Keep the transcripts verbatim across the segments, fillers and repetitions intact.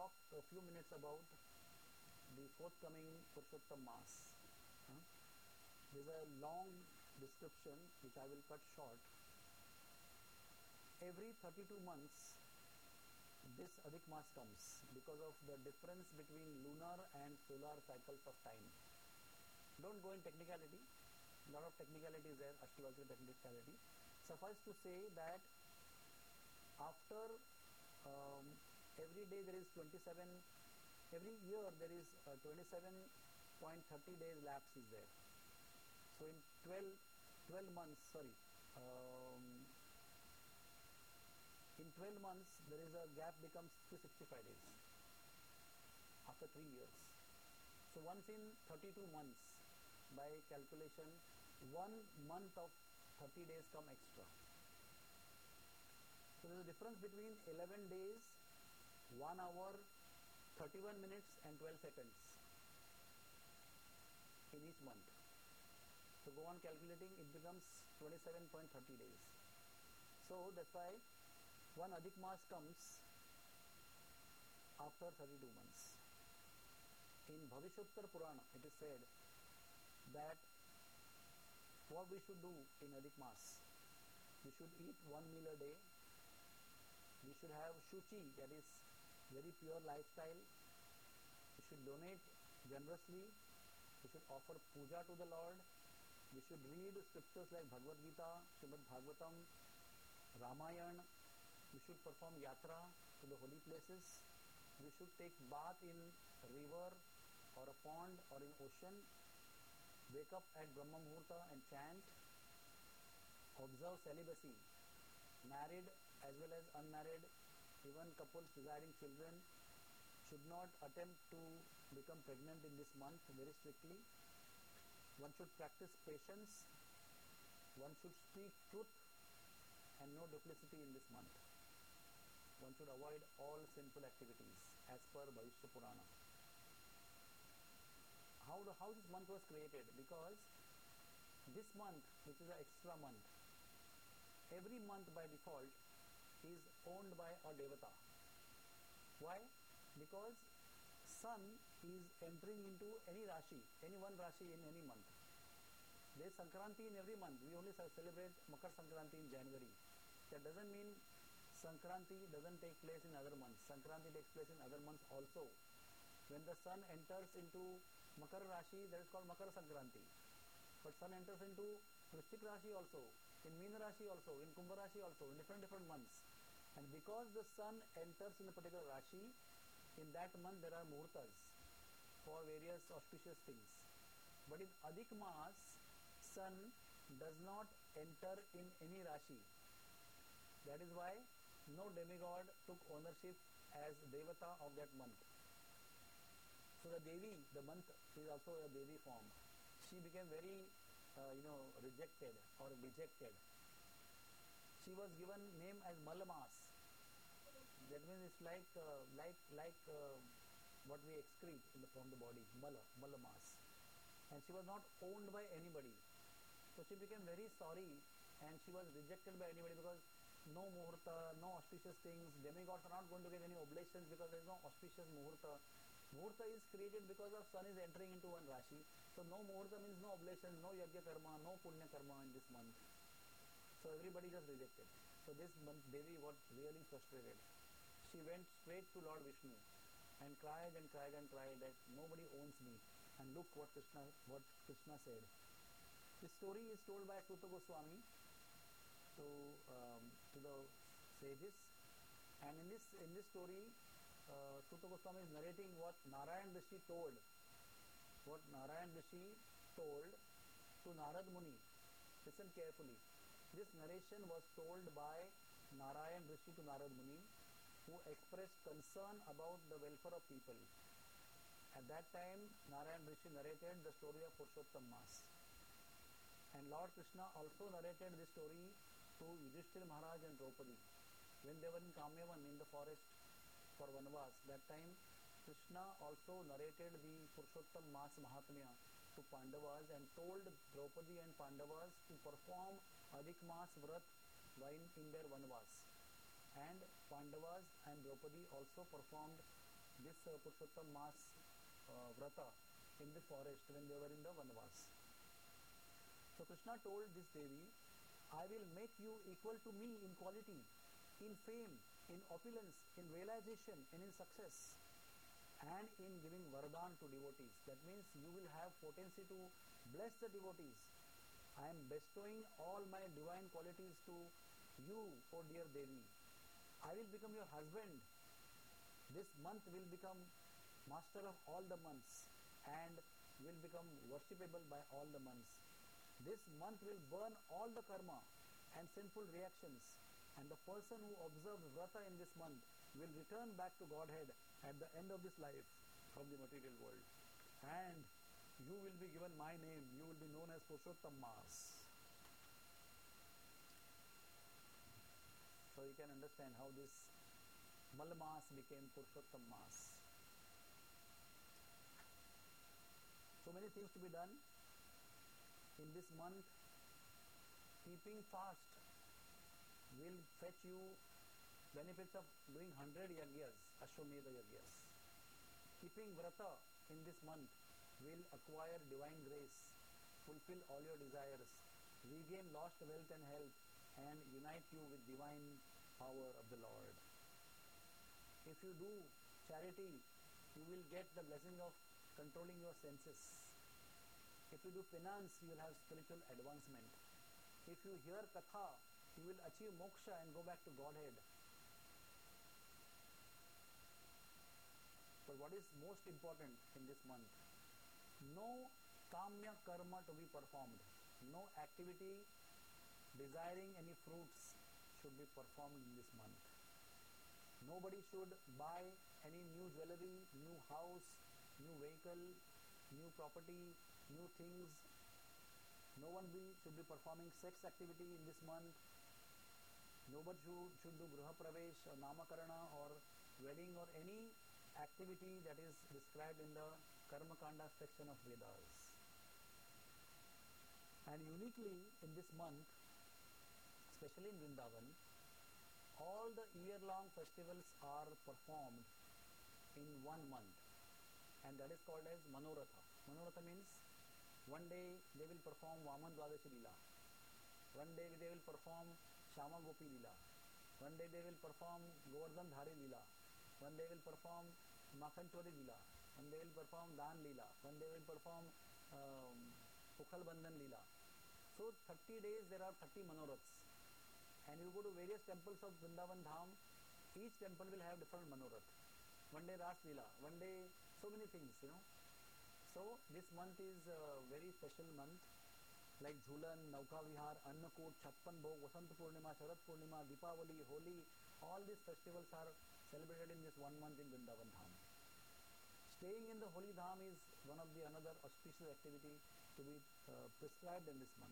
talk a few minutes about the forthcoming Purushottam Mass. Huh? There's a long description which I will cut short. Every thirty-two months, this Adhik Maas comes because of the difference between lunar and solar cycles of time. Don't go in technicality. A lot of technicality is there, astrological technicality. Suffice to say that after um, every day there is twenty-seven, every year there is uh, twenty-seven point three zero days lapse is there. So in twelve, twelve months, sorry, um, in twelve months there is a gap becomes three hundred sixty-five days after three years. So once in thirty-two months, by calculation, one month of thirty days come extra. So there is a difference between eleven days, one hour, thirty-one minutes and twelve seconds in each month. So go on calculating, it becomes twenty-seven point three zero days. So that's why one Adhik Maas comes after thirty-two months. In Bhavishyottara Purana, it is said that what we should do in Adhik Maas, we should eat one meal a day, we should have shuchi, that is very pure lifestyle, we should donate generously, we should offer puja to the Lord, we should read scriptures like Bhagavad Gita, Srimad Bhagavatam, Ramayana, we should perform yatra to the holy places, we should take bath in a river or a pond or in ocean, wake up at Brahma Muhurta and chant, observe celibacy, married as well as unmarried, even couples desiring children should not attempt to become pregnant in this month very strictly. One should practice patience, one should speak truth and no duplicity in this month. One should avoid all sinful activities as per Bhavishya Purana. How, the, how this month was created? Because this month, which is an extra month, every month by default is owned by a Devata. Why? Because sun is entering into any Rashi, any one Rashi in any month. There is Sankranti in every month. We only celebrate Makar Sankranti in January. That doesn't mean Sankranti doesn't take place in other months. Sankranti takes place in other months also. When the sun enters into Makar Rashi, that is called Makar Sankranti. But sun enters into Vrishchik Rashi also, in Meena Rashi also, in Kumbha Rashi also, in different different months. And because the sun enters in a particular Rashi, in that month there are muhurtas for various auspicious things. But in Adhik Maas, sun does not enter in any Rashi. That is why no demigod took ownership as Devata of that month. So the Devi, the month is also a Devi form. She became very, uh, you know, rejected or dejected. She was given name as Malamas. That means it's like uh, like like uh, what we excrete in the, from the body, Mala, Malamas. And she was not owned by anybody. So she became very sorry and she was rejected by anybody because no muhurta, no auspicious things. Demigods are not going to get any oblations because there is no auspicious muhurta. Muhurta is created because of sun is entering into one Rashi. So no muhurta means no oblation, no yajna karma, no punya karma in this month. So everybody just rejected. So this month Devi was really frustrated. She went straight to Lord Vishnu and cried and cried and cried that nobody owns me. And look what Krishna what Krishna said. This story is told by Suta Goswami to um, to the sages, and in this in this story, uh, Suta Goswami is narrating what Narayan Rishi told. What Narayan Rishi told to Narad Muni. Listen carefully. This narration was told by Narayan Rishi to Narad Muni, who expressed concern about the welfare of people. At that time, Narayan Rishi narrated the story of Purushottam Maas. And Lord Krishna also narrated this story to Yudhishthira Maharaj and Draupadi. When they were in Kamyavan in the forest for Vanvas, that time Krishna also narrated the Purushottam Maas Mahatmya to Pandavas and told Draupadi and Pandavas to perform Adhik Maas Vrat while in their Vanvas. And Pandavas and Draupadi also performed this uh, Purushottam Mas uh, Vrata in the forest when they were in the Vanvas. So Krishna told this Devi, I will make you equal to me in quality, in fame, in opulence, in realization, and in success, and in giving Vardhan to devotees. That means you will have potency to bless the devotees. I am bestowing all my divine qualities to you, O dear Devi. I will become your husband. This month will become master of all the months and will become worshipable by all the months. This month will burn all the karma and sinful reactions, and the person who observes Vrata in this month will return back to Godhead at the end of this life from the material world. And you will be given my name. You will be known as Purushottam Mas. So you can understand how this Malmas became Purushottam Mas. So many things to be done in this month. Keeping fast will fetch you benefits of doing one hundred yagyas, Ashwamedha yagyas. Keeping Vrata in this month will acquire divine grace, fulfill all your desires, regain lost wealth and health, and unite you with divine power of the Lord. If you do charity, you will get the blessing of controlling your senses. If you do penance, you will have spiritual advancement. If you hear Katha, you will achieve moksha and go back to Godhead. But what is most important in this month? No kamya karma to be performed. No activity desiring any fruits should be performed in this month. Nobody should buy any new jewelry, new house, new vehicle, new property, new things. No one be, should be performing sex activity in this month. Nobody should, should do Gruha Pravesh or Namakarana or wedding or any activity that is described in the Karma Kanda section of Vedas. And uniquely in this month, especially in Vrindavan, all the year-long festivals are performed in one month, and that is called as Manoratha. Manoratha means one day they will perform Vaman Dwadashi Leela, one day they will perform Shama Gopi Leela, one day they will perform Govardhan Dhari Leela, one day will perform Makhan Chori Leela, one day will perform Dan Leela, one day will perform um, Ukhal Bandhan Leela. So thirty days there are thirty Manoraths. And you go to various temples of Vrindavan Dham, each temple will have different Manorath. One day Ras Leela, one day so many things, you know. So this month is a very special month, like Jhulan, Nauka Vihar, Annakut, Chhatpan Bhog, Vasant Purnima, Sharad Purnima, Deepavali, Holi, all these festivals are celebrated in this one month in Vrindavan Dham. Staying in the Holy Dham is one of the another auspicious activity to be uh, prescribed in this month.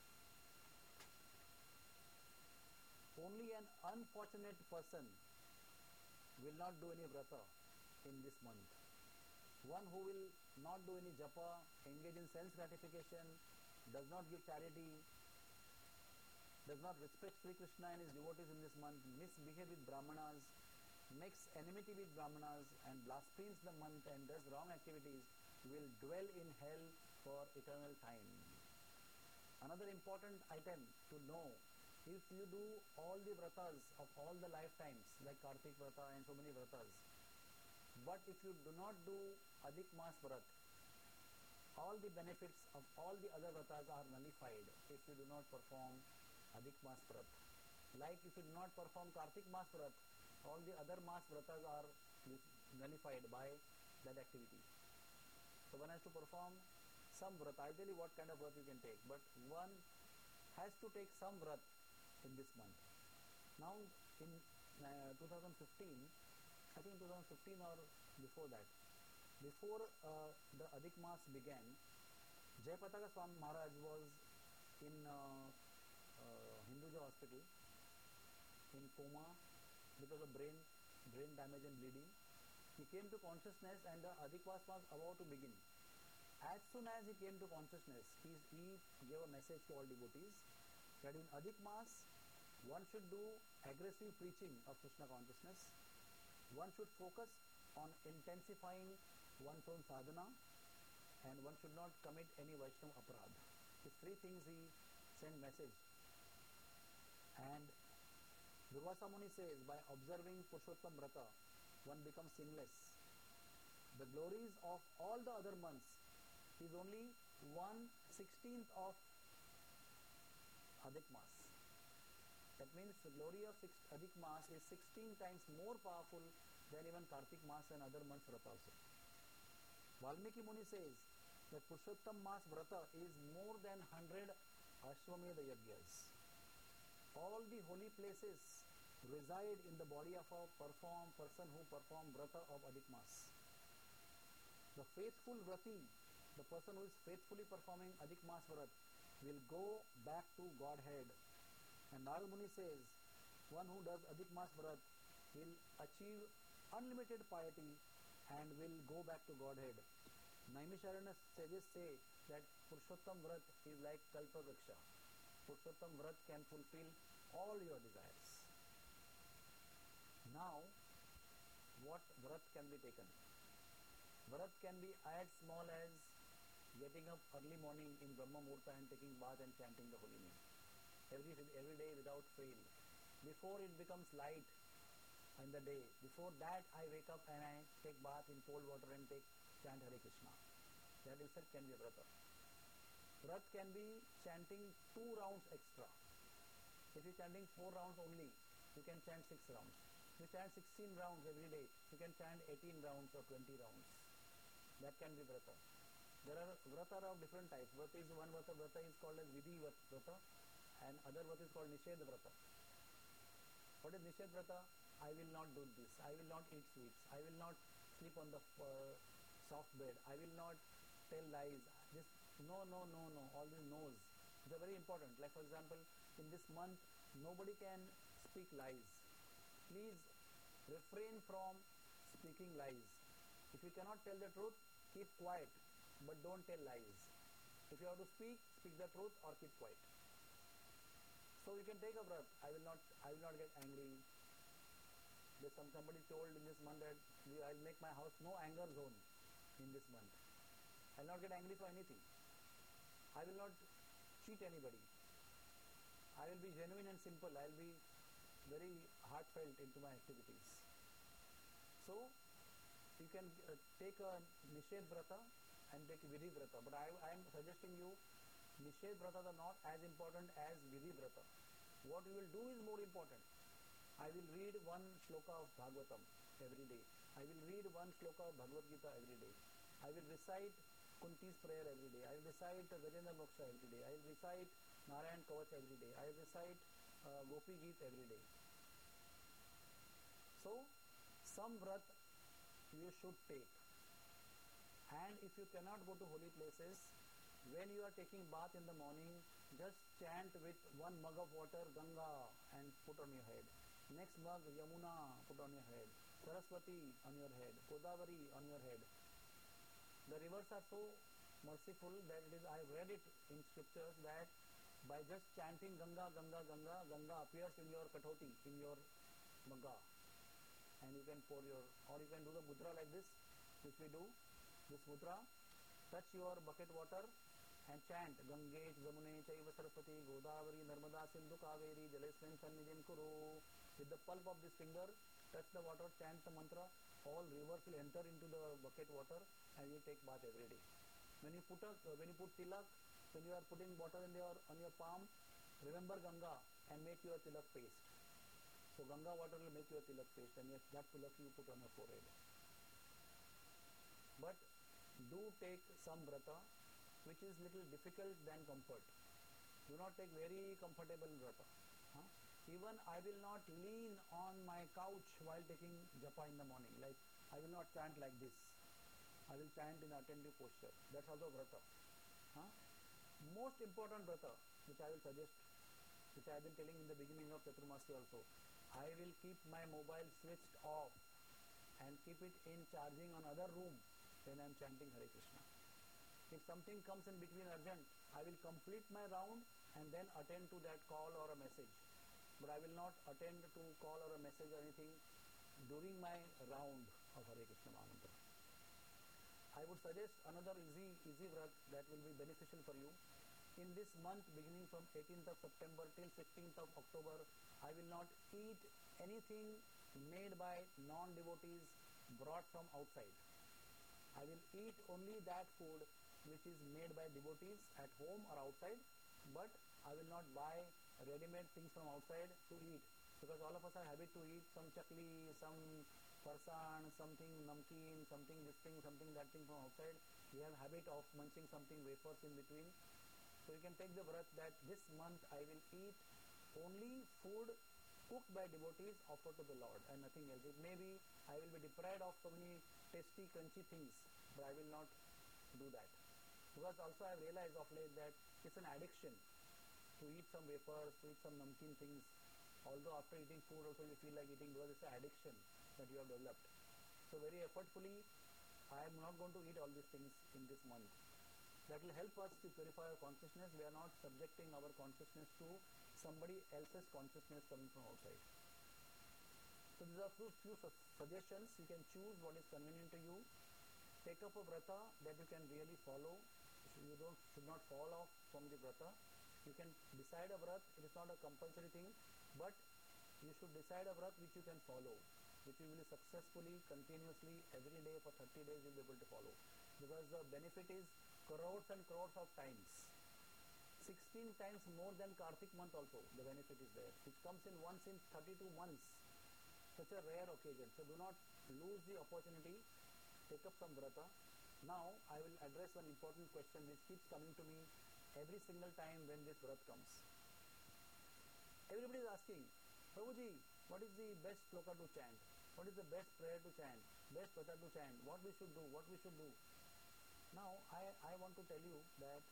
Only an unfortunate person will not do any vrata in this month. One who will not do any japa, engage in sense gratification, does not give charity, does not respect Sri Krishna and his devotees in this month, misbehave with Brahmanas, makes enmity with Brahmanas and blasphemes the month and does wrong activities, will dwell in hell for eternal time. Another important item to know, if you do all the vratas of all the lifetimes, like Kartik Vrata and so many vratas, but if you do not do Adhik Mas Vrat, all the benefits of all the other vratas are nullified if you do not perform Adhik Mas Vrat. Like if you do not perform Kartik Mas Vrat, all the other Mas Vratas are nullified by that activity. So one has to perform some vrat. I'll tell you what kind of vrat you can take, but one has to take some vrat in this month. Now in uh, twenty fifteen, I think twenty fifteen or before that, before uh, the Adhik Mas began, Jayapataka Swami Maharaj was in uh, uh, Hinduja hospital in coma because of brain brain damage and bleeding. He came to consciousness and the Adhik Mas was about to begin. As soon as he came to consciousness, he, he gave a message to all devotees that in Adhik Mas, one should do aggressive preaching of Krishna consciousness. One should focus on intensifying one's own sadhana, and one should not commit any Vaishnava aparadha. These three things he sent message. And Durvasa Muni says, by observing Purushottam Vrata, one becomes sinless. The glories of all the other months is only one sixteenth of Adhik Mas. That means the glory of six, Adhik Mas is sixteen times more powerful than even Kartik Mas and other months Vrata also. Valmiki Muni says that Purushottam Mas Vrata is more than one hundred Ashwamedha Yagyas. All the holy places reside in the body of a perform, person who perform Vrata of Adhik Mas. The faithful Vrati, the person who is faithfully performing Adhik Mas Vrat, will go back to Godhead. And Narad Muni says, one who does Adhik Mas Vrat will achieve unlimited piety and will go back to Godhead. Naimisharanya sages say that Purushottam Vrat is like Kalpavriksha. Purushottam Vrat can fulfill all your desires. Now, what Vrat can be taken? Vrat can be as small as getting up early morning in Brahma Murta and taking bath and chanting the holy name. Every, every day without fail. Before it becomes light in the day, before that I wake up and I take bath in cold water and take chant Hare Krishna. That itself can be a Vrata. Vrat can be chanting two rounds extra. If you are chanting four rounds only, you can chant six rounds. If you chant sixteen rounds every day, you can chant eighteen rounds or twenty rounds. That can be Vrata. There are Vrata of different types. Vrata is one Vrata, Vrata is called as Vidhi Vrata, and other Vrata is called Nishedha Vrata. What is Nishedha Vrata? I will not do this. I will not eat sweets. I will not sleep on the uh, soft bed. I will not tell lies. This no, no, no, no. All these no's. They are very important. Like for example, in this month, nobody can speak lies. Please refrain from speaking lies. If you cannot tell the truth, keep quiet, but don't tell lies. If you have to speak, speak the truth or keep quiet. So you can take a breath. I will not, I will not get angry. There's some somebody told in this month that I will make my house no anger zone in this month. I will not get angry for anything. I will not cheat anybody. I will be genuine and simple. I will be very heartfelt into my activities. So you can uh, take a Nishedh Vrata and take Vidhi Vrata. But I, I am suggesting you, Nishedh Vrata are not as important as Vidhi Vrata. What you will do is more important. I will read one shloka of Bhagavatam every day. I will read one shloka of Bhagavad Gita every day. I will recite Kunti's prayer every day. I will recite Gajendra Moksha every day. I will recite Narayan Kavach every day. I will recite uh, Gopi Geet every day. So, some vrat you should take. And if you cannot go to holy places, when you are taking bath in the morning, just chant with one mug of water Ganga and put on your head. Next mug Yamuna, put on your head. Saraswati on your head. Godavari on your head. The rivers are so merciful that it is, I have read it in scriptures that by just chanting Ganga, Ganga, Ganga, Ganga appears in your katoti, in your magga. And you can pour your, or you can do the mudra like this, which we do. This mudra, touch your bucket water and chant Gange, Jamune, Chaiva Saraswati, Godavari, Narmada, Sindhu, Kaveri, Jalesmin, Sannidhim, Kuru. With the pulp of this finger, touch the water, chant the mantra, all rivers will enter into the bucket water and you take bath every day. When you put a, uh, when you put tilak, when you are putting water in your, on your palm, remember Ganga and make your tilak paste. So Ganga water will make your tilak paste and yes, that tilak you put on your forehead. But do take some vrata which is little difficult than comfort. Do not take very comfortable vrata. Huh? Even I will not lean on my couch while taking japa in the morning. Like I will not chant like this. I will chant in attentive posture. That's also vrata. Huh? Most important vrata, which I will suggest, which I have been telling in the beginning of Chaturmasi also. I will keep my mobile switched off and keep it in charging on other room when I am chanting Hare Krishna. If something comes in between urgent, I will complete my round and then attend to that call or a message. But I will not attend to call or a message or anything during my round. of Hare Krishna Mahamantra. I would suggest another easy easy vrat that will be beneficial for you. In this month, beginning from eighteenth of September till sixteenth of October, I will not eat anything made by non-devotees brought from outside. I will eat only that food which is made by devotees at home or outside, but I will not buy ready-made things from outside to eat, because all of us are habit to eat some chakli, some farsan, something namkeen, something this thing, something that thing from outside. We have habit of munching something wafers in between. So you can take the vrat that this month I will eat only food cooked by devotees offered to the Lord and nothing else. It may be I will be deprived of so many tasty, crunchy things, but I will not do that. Because also I have realized of late that it's an addiction to eat some wafers, to eat some namkeen things. Although after eating food also you feel like eating, because it's an addiction that you have developed. So very effortfully, I am not going to eat all these things in this month. That will help us to purify our consciousness. We are not subjecting our consciousness to somebody else's consciousness coming from outside. So these are few, few suggestions. You can choose what is convenient to you. Take up a vrata that you can really follow. You don't should not fall off from the vrata. You can decide a vrat. It is not a compulsory thing, but you should decide a vrat which you can follow, which you will successfully, continuously, every day for thirty days you will be able to follow. Because the benefit is crores and crores of times. sixteen times more than Kartik month also, the benefit is there, which comes in once in thirty-two months. Such a rare occasion. So do not lose the opportunity. Take up some vrata. Now I will address one important question which keeps coming to me every single time when this vrat comes. Everybody is asking, Prabhuji, what is the best sloka to chant? What is the best prayer to chant? Best vrata to chant? What we should do? What we should do? Now I, I want to tell you that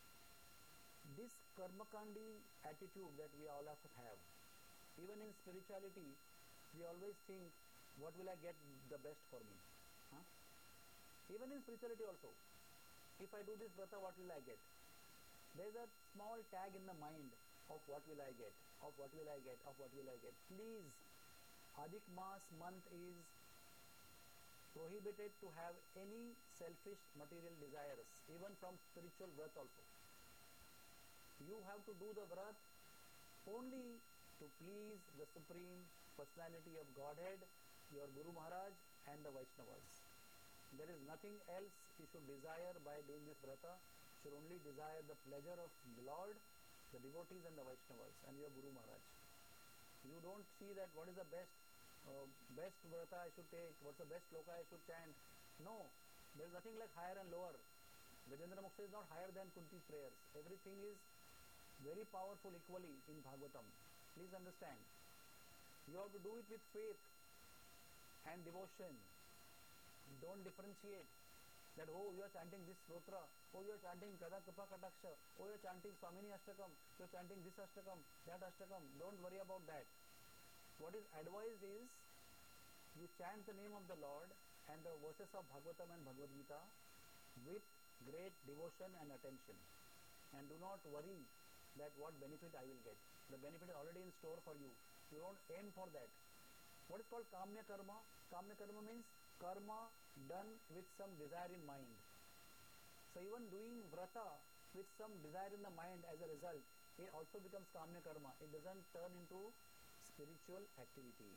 this karmakandi attitude that we all of us have, even in spirituality, we always think, what will I get the best for me? Huh? Even in spirituality also, if I do this vrata, what will I get? There is a small tag in the mind of what will I get, of what will I get, of what will I get. Please, Adhik Maas month is prohibited to have any selfish material desires, even from spiritual vrat also. You have to do the vrat only to please the Supreme Personality of Godhead, your Guru Maharaj and the Vaishnavas. There is nothing else you should desire by doing this vrata. You should only desire the pleasure of the Lord, the devotees and the Vaishnavas and your Guru Maharaj. You don't see that what is the best uh, best vrata I should take, what's the best sloka I should chant. No, there is nothing like higher and lower. Gajendra Moksha is not higher than Kunti's prayers. Everything is very powerful equally in Bhagavatam. Please understand. You have to do it with faith and devotion. Don't differentiate that, oh, you are chanting this slotra, oh, you are chanting Kada Kripa Kataksha, oh, you are chanting Swamini Ashtakam, you are chanting this Ashtakam, that Ashtakam. Don't worry about that. What is advised is, you chant the name of the Lord and the verses of Bhagavatam and Bhagavad Gita with great devotion and attention. And do not worry that what benefit I will get. The benefit is already in store for you. You don't aim for that. What is called Kamya Karma? Kamya Karma means karma done with some desire in mind. So even doing vrata with some desire in the mind as a result, it also becomes Kamya Karma. It doesn't turn into spiritual activity.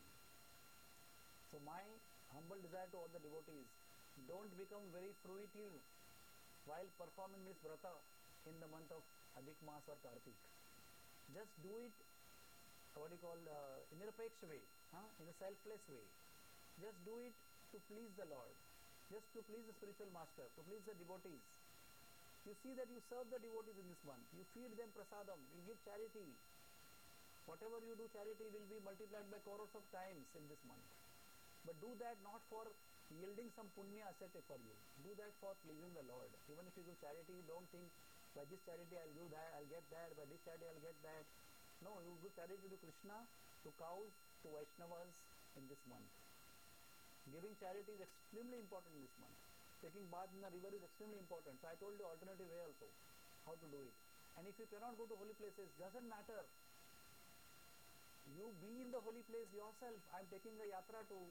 So my humble desire to all the devotees, don't become very fruitive while performing this vrata in the month of Adhik Maas or Kartik. Just do it, what you call, uh, in a nirapeksha way, huh? in a selfless way. Just do it to please the Lord, just to please the spiritual master, to please the devotees. You see that you serve the devotees in this month. You feed them prasadam, you give charity. Whatever you do charity will be multiplied by crores of times in this month. But do that not for yielding some punya ascetic for you. Do that for pleasing the Lord. Even if you do charity, don't think, by this charity I'll do that, I'll get that, by this charity I'll get that. No, you do charity to Krishna, to cows, to Vaishnavas in this month. Giving charity is extremely important in this month. Taking bath in the river is extremely important. So I told you alternative way also, how to do it. And if you cannot go to holy places, doesn't matter. You be in the holy place yourself. I'm taking a yatra to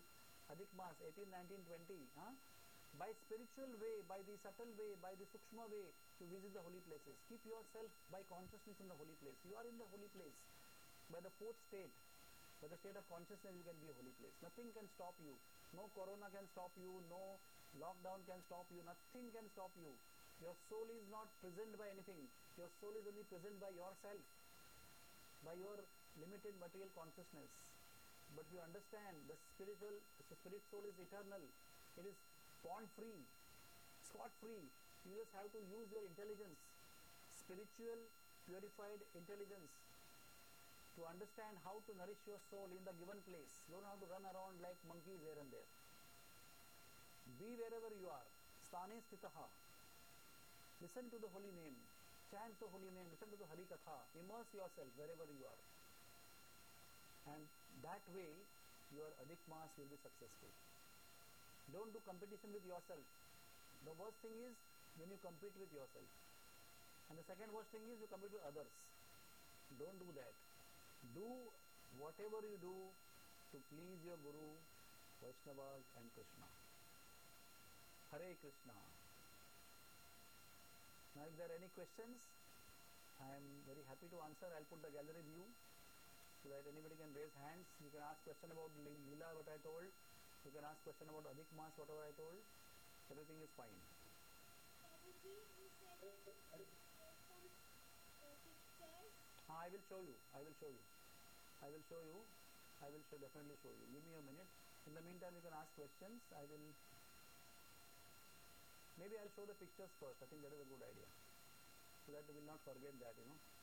Adhik Mas, eighteen, nineteen, twenty. Huh? By spiritual way, by the subtle way, by the sukshma way, to visit the holy places. Keep yourself by consciousness in the holy place. You are in the holy place. By the fourth state, by the state of consciousness, you can be a holy place. Nothing can stop you. No corona can stop you. No lockdown can stop you. Nothing can stop you. Your soul is not present by anything. Your soul is only present by yourself, by your limited material consciousness. But you understand the spiritual, the spirit soul is eternal. It is bond free, scot free. You just have to use your intelligence, spiritual, purified intelligence, to understand how to nourish your soul in the given place. You don't have to run around like monkeys here and there. Be wherever you are. Sthane sthitaha. Listen to the holy name. Chant the holy name. Listen to the Hari Katha. Immerse yourself wherever you are. And that way, your Adhik Mas will be successful. Don't do competition with yourself. The worst thing is when you compete with yourself. And the second worst thing is you compete with others. Don't do that. Do whatever you do to please your Guru, Vaishnavas and Krishna. Hare Krishna. Now if there are any questions, I am very happy to answer. I'll put the gallery view so that anybody can raise hands. You can ask question about Leela, what I told. You can ask question about Adhik Mas, whatever I told. Everything is fine. Ah, I will show you. I will show you. I will show you. I will show, definitely show you. Give me a minute. In the meantime, you can ask questions. I will. Maybe I'll show the pictures first. I think that is a good idea. So that we will not forget that, you know.